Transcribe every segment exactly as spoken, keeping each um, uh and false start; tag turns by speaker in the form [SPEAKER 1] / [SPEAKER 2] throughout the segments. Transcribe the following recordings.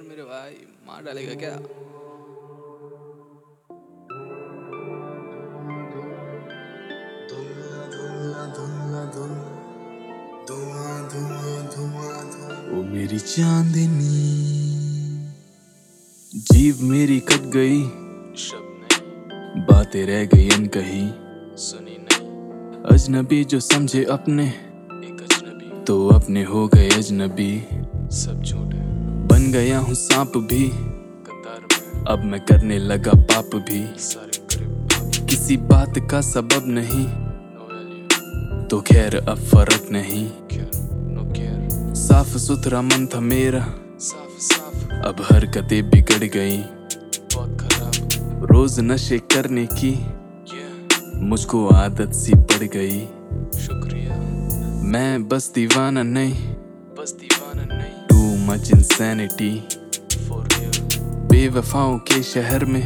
[SPEAKER 1] यार मेरे भाई मार डालेगा क्या?
[SPEAKER 2] ओ मेरी चांदनी, जीव मेरी कट गई,
[SPEAKER 1] शब्द नहीं,
[SPEAKER 2] बातें रह गई अनकही।
[SPEAKER 1] सुनी नहीं,
[SPEAKER 2] अजनबी जो समझे अपने,
[SPEAKER 1] एक अजनबी
[SPEAKER 2] तो अपने हो गए अजनबी।
[SPEAKER 1] सब झूठ है,
[SPEAKER 2] बन गया हूँ सांप भी,
[SPEAKER 1] कतार में
[SPEAKER 2] अब मैं करने लगा पाप भी।
[SPEAKER 1] सारे करीब
[SPEAKER 2] किसी बात का सबब नहीं,
[SPEAKER 1] नो वैल्यू,
[SPEAKER 2] तो खैर अब फर्क नहीं।
[SPEAKER 1] केयर नो केयर,
[SPEAKER 2] साफ सुथरा मन था मेरा,
[SPEAKER 1] साफ साफ
[SPEAKER 2] अब हरकतें बिगड़ गई।
[SPEAKER 1] बहुत खराब,
[SPEAKER 2] रोज नशे करने की
[SPEAKER 1] ये
[SPEAKER 2] मुझको आदत सी पड़ गई।
[SPEAKER 1] शुक्रिया,
[SPEAKER 2] मैं बस दीवाना नहीं,
[SPEAKER 1] बस दीवाना नहीं,
[SPEAKER 2] too much insanity.
[SPEAKER 1] For real
[SPEAKER 2] बेवफाओं के शहर में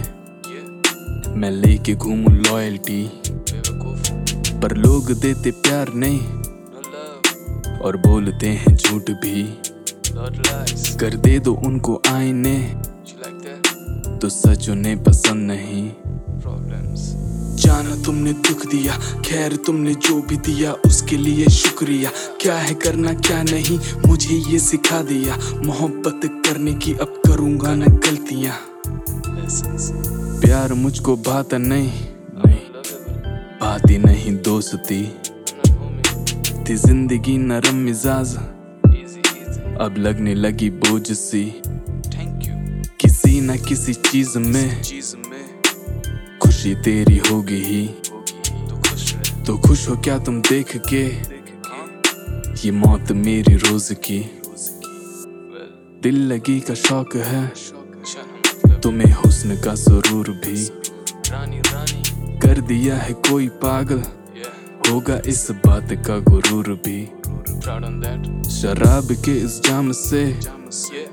[SPEAKER 1] ये
[SPEAKER 2] मैं लेके घूमूं लॉयल्टी,
[SPEAKER 1] बेवकूफ
[SPEAKER 2] पर लोग देते प्यार नहीं
[SPEAKER 1] नो लव
[SPEAKER 2] और बोलते हैं झूठ भी।
[SPEAKER 1] नॉट लाइस,
[SPEAKER 2] कर दे दो उनको आईने,
[SPEAKER 1] यू लाइक दैट
[SPEAKER 2] तो सच उन्हें पसंद नहीं।
[SPEAKER 1] प्रॉब्लम्स,
[SPEAKER 2] जाना तुमने दुख दिया, खैर तुमने जो भी दिया उसके लिए शुक्रिया। क्या है करना क्या नहीं मुझे ये सिखा दिया, मोहब्बत करने की अब करूंगा न गलतियां।
[SPEAKER 1] लेसन्स
[SPEAKER 2] प्यार मुझको भाता नहीं, नहीं
[SPEAKER 1] अनलवेबल,
[SPEAKER 2] भाती नहीं दोस्ती।
[SPEAKER 1] नॉट होमी,
[SPEAKER 2] थी जिंदगी नरम मिजाज,
[SPEAKER 1] इजी इजी,
[SPEAKER 2] अब लगने लगी बोझ सी।
[SPEAKER 1] थैंक यू
[SPEAKER 2] किसी न किसी चीज में
[SPEAKER 1] चीज में
[SPEAKER 2] खुशी तेरी होगी ही,
[SPEAKER 1] होगी तो खुश रहे,
[SPEAKER 2] तो खुश हो क्या तुम देख के
[SPEAKER 1] देख के
[SPEAKER 2] ये मौत मेरी रोज की।
[SPEAKER 1] रोज की वेल
[SPEAKER 2] दिल लगी का शौक है
[SPEAKER 1] शौक शान मतलब
[SPEAKER 2] तुम्हें हुस्न का सुरूर भी,
[SPEAKER 1] रानी रानी
[SPEAKER 2] कर दिया है कोई पागल,
[SPEAKER 1] ये
[SPEAKER 2] होगा इस बात का गुरूर भी।
[SPEAKER 1] प्राउड ऑन दैट
[SPEAKER 2] शराब के इस जाम से
[SPEAKER 1] जामस ये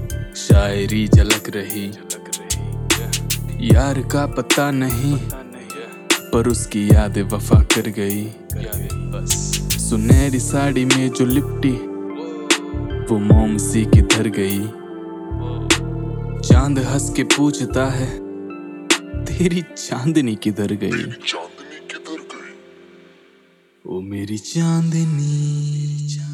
[SPEAKER 2] शायरी झलक रही,
[SPEAKER 1] लग रही ये
[SPEAKER 2] यार का पता नहीं
[SPEAKER 1] पता नहीं ये
[SPEAKER 2] पर उसकी याद वफा कर गई।
[SPEAKER 1] कर गई बस
[SPEAKER 2] सुनहरी साड़ी में जो लिपटी
[SPEAKER 1] वो
[SPEAKER 2] वो मोम सी की धर गई।
[SPEAKER 1] वो
[SPEAKER 2] चांद हंस के पूछता है तेरी चांदनी किधर गई।
[SPEAKER 3] चांदनी किधर गई?
[SPEAKER 2] ओ मेरी चांदनी।